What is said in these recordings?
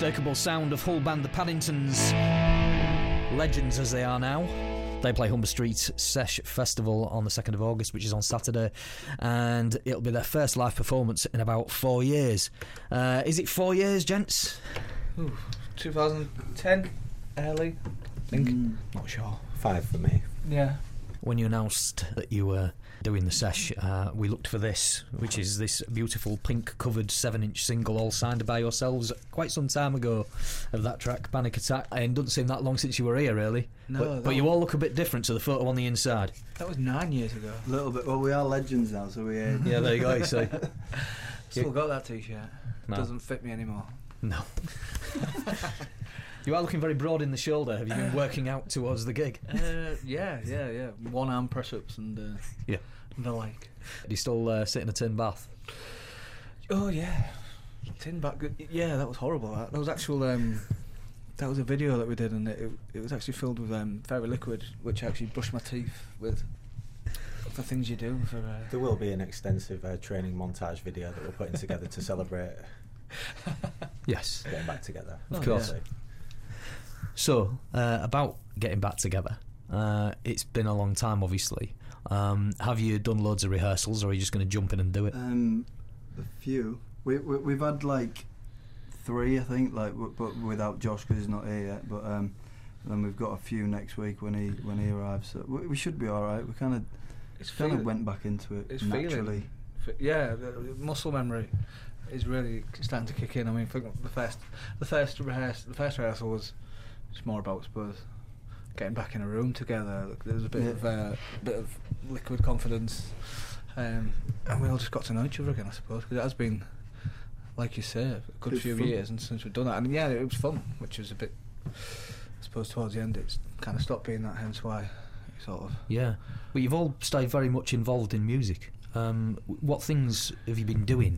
unmistakable sound of Hull band the Paddingtons, legends as they are now. They play Humber Street Sesh Festival on the 2nd of August, which is on Saturday, and it'll be their first live performance in about 4 years. Is it 4 years, gents? 2010, early, I think. Not sure. 5 for me. Yeah. When you announced that you were doing the sesh, we looked for this, which is this beautiful pink-covered 7-inch single, all signed by yourselves quite some time ago, of that track, Panic Attack. And it doesn't seem that long since you were here, really. No, but you all look a bit different to the photo on the inside. That was 9 years ago. A little bit. Well, we are legends now, so we... Yeah, there you go, you see. Still got that t-shirt. No. Doesn't fit me anymore. No. You are looking very broad in the shoulder. Have you been working out towards the gig? Yeah. One arm press-ups and the like. Do you still sit in a tin bath? Oh yeah, tin bath. Yeah, that was horrible. That was actual. That was a video that we did, and it was actually filled with fairy liquid, which I actually brushed my teeth with. For things you do. There will be an extensive training montage video that we're putting together to celebrate. Yes, getting back together. Of course. Yeah. So, about getting back together, it's been a long time, obviously. Have you done loads of rehearsals, or are you just going to jump in and do it? A few. We've had like 3, I think, but without Josh because he's not here yet. But then we've got a few next week when he arrives. So we should be all right. We kind of went back into it naturally. Yeah, the muscle memory is really starting to kick in. I mean, the first rehearsal was just more about, I suppose, getting back in a room together. There was a bit of liquid confidence, and we all just got to know each other again, I suppose. Because it has been, like you say, a good few years since we've done that, and yeah, it was fun, which was a bit, I suppose, towards the end it's kind of stopped being that. Hence why, sort of. Yeah, well, you've all stayed very much involved in music. What things have you been doing?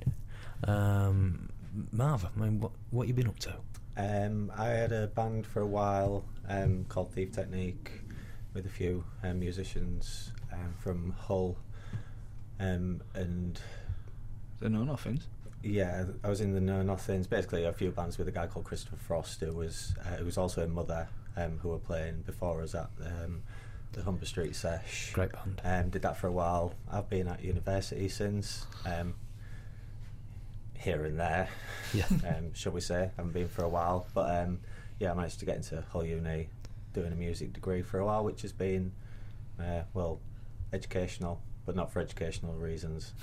Marv, I mean, what you been up to? I had a band for a while called Thief Technique with a few musicians from Hull, and the Know Nothings. Yeah, I was in the Know Nothings. Basically, a few bands with a guy called Christopher Frost, who was also in Mother, who were playing before us at the Humber Street Sesh. Great band. Did that for a while. I've been at university since. Here and there, shall we say. Haven't been for a while, but I managed to get into Hull Uni doing a music degree for a while, which has been educational, but not for educational reasons.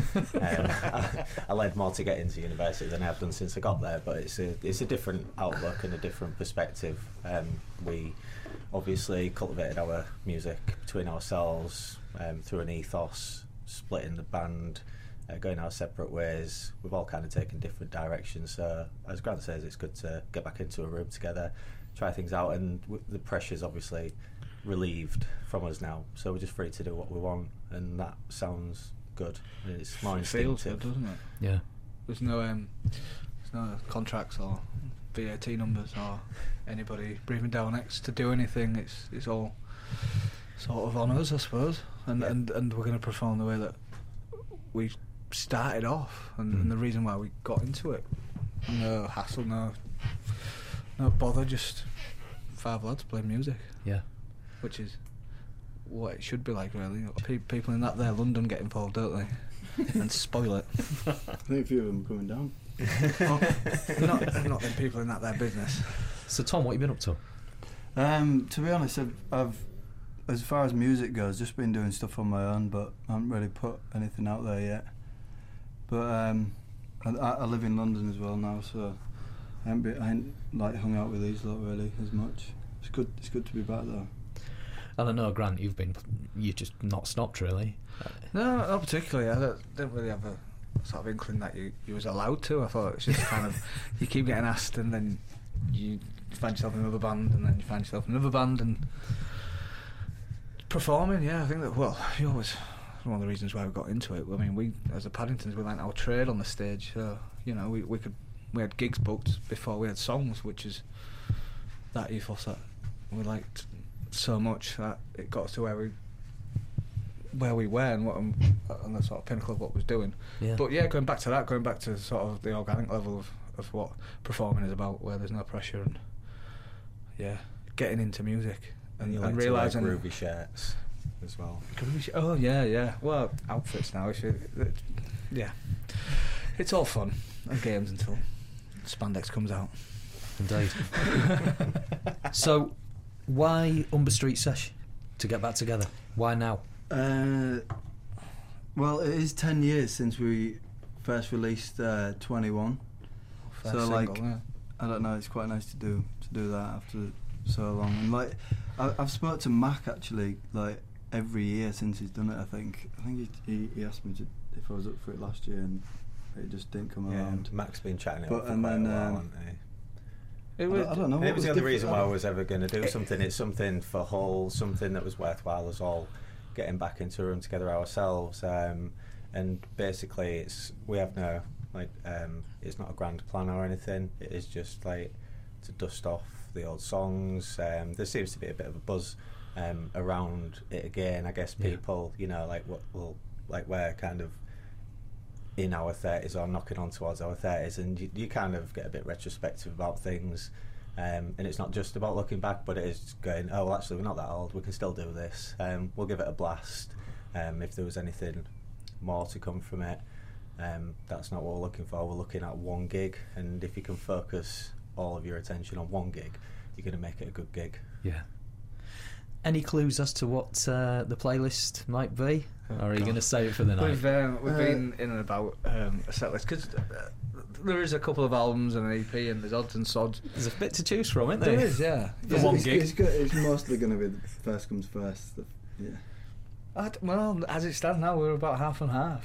I led more to get into university than I have done since I got there, but it's a different outlook and a different perspective. We obviously cultivated our music between ourselves through an ethos, splitting the band, going our separate ways. We've all kind of taken different directions, so as Grant says, it's good to get back into a room together, try things out, and the pressure's obviously relieved from us now, so we're just free to do what we want, and that sounds good. It's more instinctive. Feels good, doesn't it? Yeah. There's no contracts or VAT numbers or anybody breathing down next to do anything. It's all sort of on us, I suppose, and we're going to perform the way that we started off, and the reason why we got into it. No hassle, no bother, just 5 lads playing music. Yeah. Which is what it should be like, really. People in that there London get involved, don't they? And spoil it. I think a few of them are coming down. Not them people in that there business. So Tom, what have you been up to? To be honest, I've as far as music goes, just been doing stuff on my own, but I haven't really put anything out there yet. But I live in London as well now, so I ain't like hung out with these lot really as much. It's good to be back though. I don't know, Grant, you've just not stopped really. No, not particularly. I didn't really have a sort of inkling that you was allowed to. I thought it's just kind of you keep getting asked, and then you find yourself in another band, and then you find yourself in another band, and performing. Yeah, I think that. Well, you always. One of the reasons why we got into it. I mean, we as the Paddingtons, we learnt our trade on the stage. So you know, we had gigs booked before we had songs, which is that ethos that we liked so much that it got us to where we were and on the sort of pinnacle of what we was doing. Yeah. But yeah, going back to sort of the organic level of what performing is about, where there's no pressure and getting into music And you and like realising to wear groovy shirts as well. Oh yeah. Well, outfits now. It's all fun and games until spandex comes out. Indeed. So, why Humber Street Sesh to get back together? Why now? Well, it is 10 years since we first released 21. First So, single, like, yeah. I don't know. It's quite nice to do that after so long. And like, I've spoke to Mac actually like every year since he's done it. I think he asked me if I was up for it last year, and it just didn't come around. Mac's been chatting it But- up for and quite then, a while, hasn't he? It was, I don't know. And what it was the different- only reason why I was ever going to do something. It's something for Hull, something that was worthwhile us all getting back into a room together ourselves. And basically, we have no it's not a grand plan or anything. It is just like to dust off the old songs. There seems to be a bit of a buzz around it again. I guess people, we're kind of in our 30s or knocking on towards our 30s, and you kind of get a bit retrospective about things. And it's not just about looking back, but it is going, oh, well, actually, we're not that old. We can still do this. We'll give it a blast. If there was anything more to come from it, that's not what we're looking for. We're looking at one gig, and if you can focus all of your attention on one gig, you're going to make it a good gig. Yeah. Any clues as to what the playlist might be? Or are you going to save it for the night? We've been in and about a set list because there is a couple of albums and an EP, and there's odds and sods. There's a bit to choose from, isn't there? There is, yeah. For one gig. It's mostly going to be the first comes first. Yeah. Well, as it stands now, we're about half and half.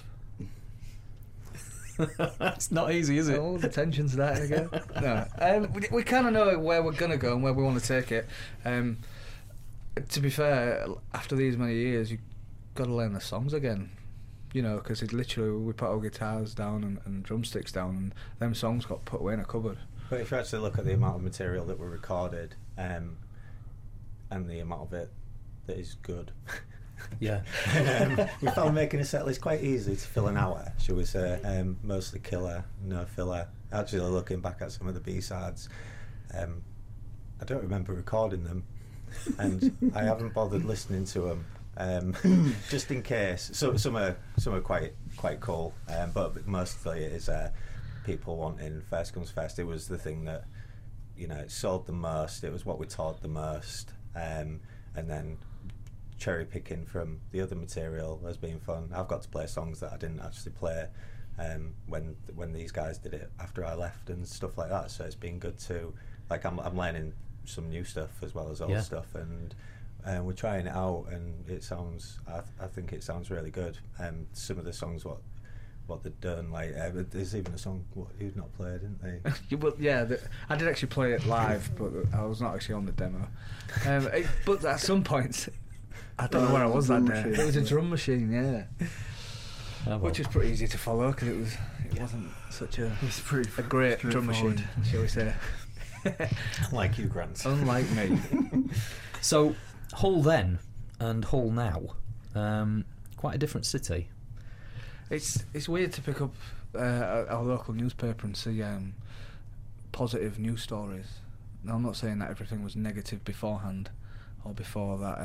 It's not easy, is it? Oh, the tension's starting again. No, we kind of know where we're going to go and where we want to take it. To be fair, after these many years, you've got to learn the songs again. You know, because it's literally, we put our guitars down and drumsticks down, and them songs got put away in a cupboard. But if you actually look at the amount of material that we recorded, and the amount of it that is good, Yeah. we found making a set list quite easy to fill an hour, shall we say. Mostly killer, no filler. Actually, looking back at some of the B-sides, I don't remember recording them, and I haven't bothered listening to them, just in case. So some are quite cool, but mostly it is people wanting first comes first. It was the thing that, it sold the most. It was what we toured the most, and then cherry picking from the other material has been fun. I've got to play songs that I didn't actually play when these guys did it after I left and stuff like that. So it's been good to, like, I'm learning some new stuff as well as old stuff, and we're trying it out, and it sounds. I think it sounds really good. Some of the songs what they've done, like there's even a song you've not played, didn't they? Well, yeah, I did actually play it live, but I was not actually on the demo. But at some point, I don't know where I was that day. It was a drum machine, yeah. Oh, well. Which was pretty easy to follow because it wasn't such a great drum machine, shall we say. Unlike you, Grant. Unlike me. So, Hull then and Hull now, quite a different city. It's weird to pick up our local newspaper and see positive news stories. Now, I'm not saying that everything was negative beforehand or before that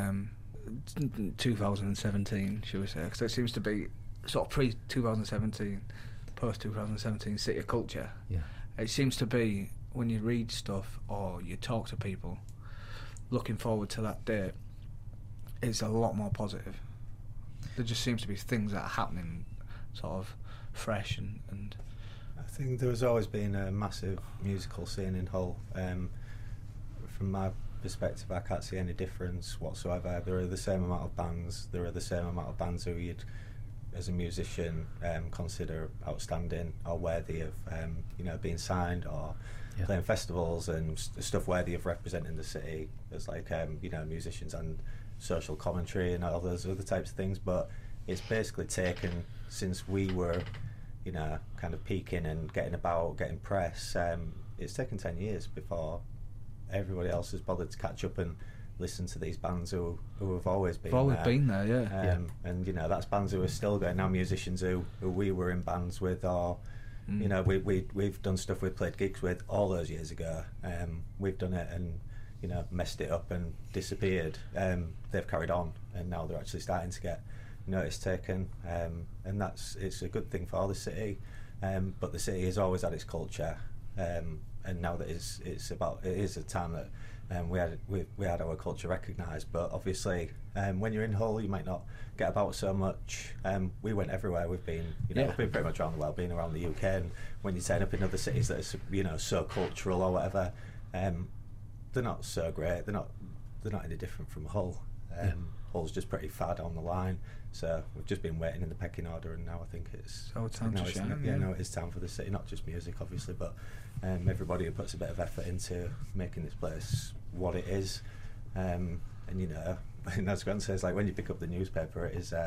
2017, shall we say, because it seems to be sort of pre-2017, post-2017 city of culture. Yeah. It seems to be, when you read stuff or you talk to people looking forward to that date, it's a lot more positive. There just seems to be things that are happening sort of fresh and I think there has always been a massive musical scene in Hull. From my perspective, I can't see any difference whatsoever. There are the same amount of bands. There are the same amount of bands who you'd, as a musician, consider outstanding or worthy of, being signed or playing festivals and stuff worthy of representing the city. There's like, musicians and social commentary and all those other types of things. But it's basically taken, since we were, kind of peaking and getting about, getting press, it's taken 10 years before everybody else has bothered to catch up and listen to these bands who have always been there, yeah. And that's bands who are still going now, musicians who we were in bands with or You know, we've done stuff we've played gigs with all those years ago. We've done it and, you know, messed it up and disappeared. They've carried on, and now they're actually starting to get notice taken, and it's a good thing for the city. But the city has always had its culture, and now that it is a time that we had our culture recognised. But obviously, when you're in Hull, you might not get about so much. We went everywhere. We've been pretty much around the world, been around the UK. And when you turn up in other cities that are, you know, so cultural or whatever, they're not so great. They're not any different from Hull. Hull's just pretty far down the line. So we've just been waiting in the pecking order, and now I think it's time to shine. Now it is time for the city, not just music, obviously, but everybody who puts a bit of effort into making this place what it is. And you know, as Grant says, like when you pick up the newspaper, it is,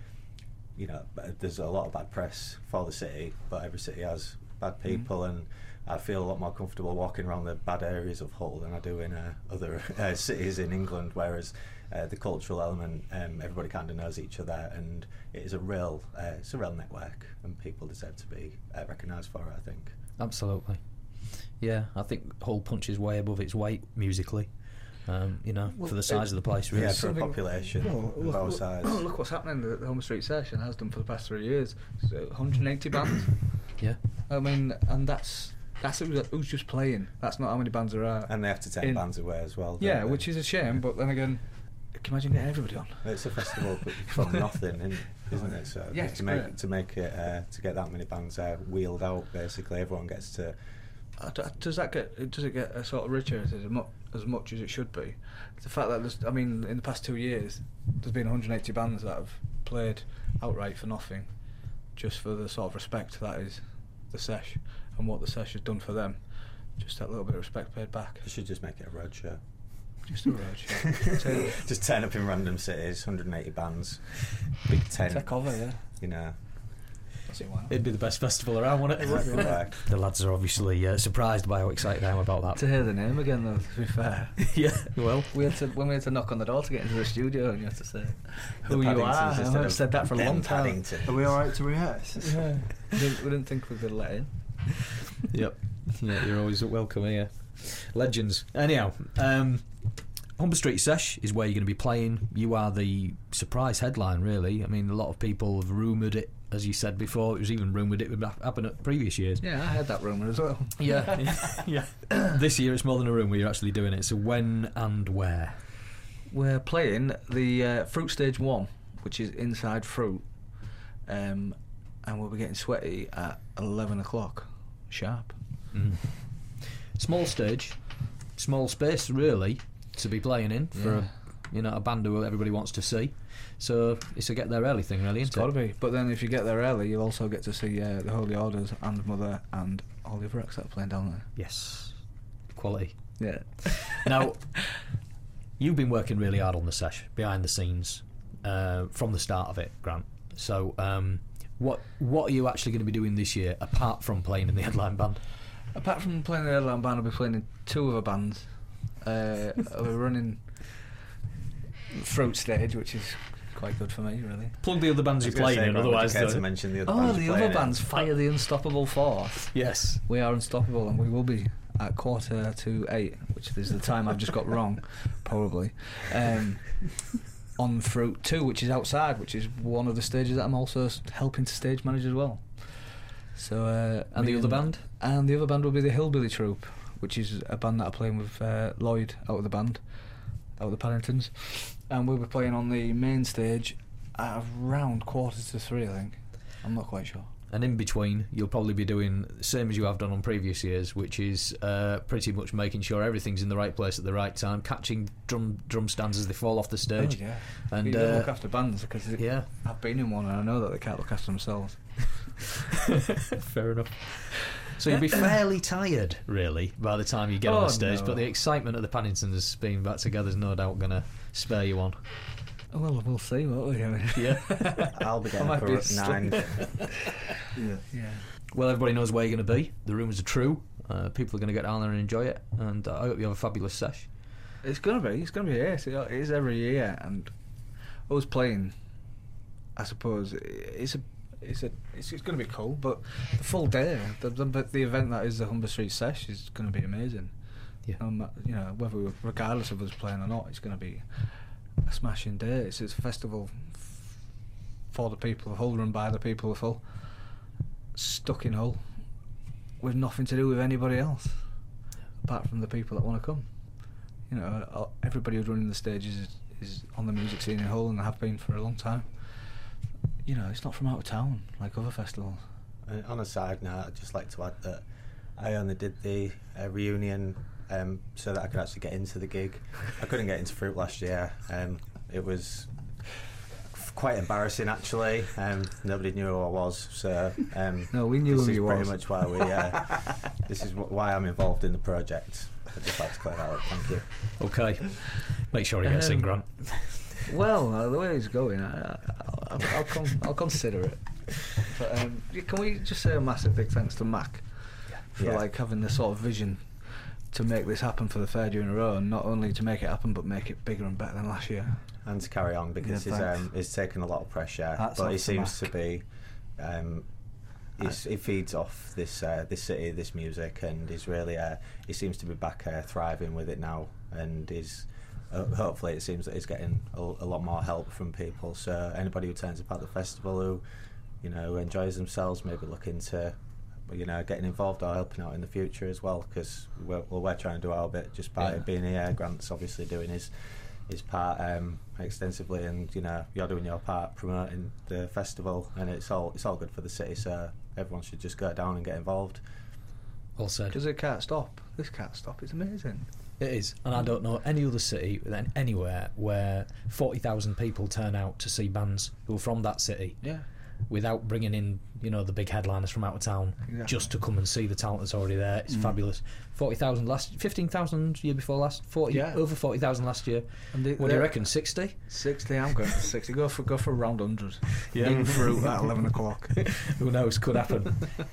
you know, there's a lot of bad press for the city, but every city has bad people, and I feel a lot more comfortable walking around the bad areas of Hull than I do in other cities in England, whereas the cultural element, everybody kind of knows each other, and it's a real network, and people deserve to be recognised for it, I think. Absolutely. Yeah, I think Hull punches way above its weight musically, you know, for the size of the place, really. Yeah, for a population of our size. Look what's happening. The Home Street Session has done for the past 3 years. It's 180 bands. Yeah. I mean, and that's who's just playing. That's not how many bands there are. And they have to take bands away as well. Yeah, which is a shame, but then again, can you imagine getting everybody on? It's a festival from nothing, isn't it? So yeah, to make it to get that many bands wheeled out, basically, everyone gets to. Does it get a sort of richer as much as it should be? The fact that in the past 2 years, there's been 180 bands that have played outright for nothing, just for the sort of respect that is the sesh and what the sesh has done for them. Just that little bit of respect paid back. You should just make it a road show. Just a road show. Just turn up in random cities, 180 bands, big tent. Take over, yeah. You know. It'd be the best festival around, wouldn't it? The lads are obviously surprised by how excited I am about that. To hear the name again, though, to be fair. Yeah, well. When we had to knock on the door to get into the studio, and you had to say who you are. I've said that for a long time. Paddington. Are we alright to rehearse? Yeah. we didn't think we'd be let in. Yep. Yeah, you're always welcome here. Legends. Anyhow, Humber Street Sesh is where you're going to be playing. You are the surprise headline, really. I mean, a lot of people have rumoured it, as you said before. It was even rumoured it would happen at previous years. Yeah, I heard that rumour as well. Yeah. Yeah. This year it's more than a rumour, you're actually doing it. So when and where? We're playing the Fruit Stage 1, which is inside Fruit, and we'll be getting sweaty at 11 o'clock sharp. Small stage, small space, really, to be playing in for a band who everybody wants to see. So it's a get there early thing, really, isn't it? It's got to be. But then if you get there early, you'll also get to see the Holy Orders and Mother and all the other acts that are playing down there. Yes. Quality. Yeah. Now, you've been working really hard on the sesh, behind the scenes, from the start of it, Grant. So what are you actually going to be doing this year, apart from playing in the headline band? Apart from playing the headline band, I'll be playing in 2 other bands. We're running Fruit Stage, which is quite good for me, really. Plug the other bands you're playing in, otherwise. To mention the other bands. The other bands, Fire the Unstoppable Force. Yes. We are unstoppable, and we will be at 7:45, which is the time I've just got wrong, probably. On Fruit 2, which is outside, which is one of the stages that I'm also helping to stage manage as well. So, and the other band? And the other band will be the Hillbilly Troupe, which is a band that I'm playing with Lloyd out of the band, out of the Paddingtons. And we'll be playing on the main stage at around 2:45, I think. I'm not quite sure. And in between, you'll probably be doing the same as you have done on previous years, which is pretty much making sure everything's in the right place at the right time, catching drum stands as they fall off the stage. Oh, yeah. And you don't look after bands, because yeah, I've been in one and I know that they can't look after themselves. Fair enough. So you'll be fairly tired, really, by the time you get on the stage, but the excitement of the Paddingtons being back together is no doubt going to spare you one. Well, we'll see, won't we? Yeah. I'll be getting up at 9. Yeah. Well, everybody knows where you're going to be. The rumours are true. People are going to get down there and enjoy it, and I hope you have a fabulous sesh. It's going to be yes. It is every year, and us playing, I suppose, it's it's going to be cool. But the full day, the event that is the Humber Street Sesh is going to be amazing. Yeah. You know, regardless of us playing or not, it's going to be a smashing day. It's a festival for the people of Hull, run by the people of Hull, stuck in Hull, with nothing to do with anybody else, apart from the people that want to come. You know, everybody who's running the stages is on the music scene in Hull and have been for a long time. You know, it's not from out of town like other festivals. On a side note, I'd just like to add that I only did the reunion so that I could actually get into the gig. I couldn't get into Fruit last year. It was quite embarrassing, actually. Nobody knew who I was, so no, we knew who you was. was. Pretty much why we. This is why I'm involved in the project. I'd just like to clear that up. Thank you. Okay, make sure he gets in, Grant. Well, the way it's going, I'll consider it. But can we just say a massive big thanks to Mac for like having the sort of vision to make this happen for the third year in a row, and not only to make it happen but make it bigger and better than last year. And to carry on, because he's taken a lot of pressure, but he seems to be. He feeds off this city, this music, and he's really. He seems to be back thriving with it now, and is. Hopefully, it seems that he's getting a lot more help from people. So anybody who turns up at the festival who, you know, enjoys themselves, maybe look into, you know, getting involved or helping out in the future as well, because we're trying to do our bit just by being here. Grant's obviously doing his part extensively, and you know, you're doing your part promoting the festival, and it's all good for the city. So everyone should just go down and get involved. Well said. Because it can't stop. This can't stop. It's amazing. It is, and I don't know any other city anywhere where 40,000 people turn out to see bands who are from that city. Yeah. Without bringing in, you know, the big headliners from out of town, just to come and see the talent that's already there. It's fabulous. 40,000 15,000 year before last, over 40,000 last year. And what do you reckon? 60? 60. I'm going for 60. Go for around 100. Yeah. Eating fruit at 11 o'clock. Who knows? Could happen.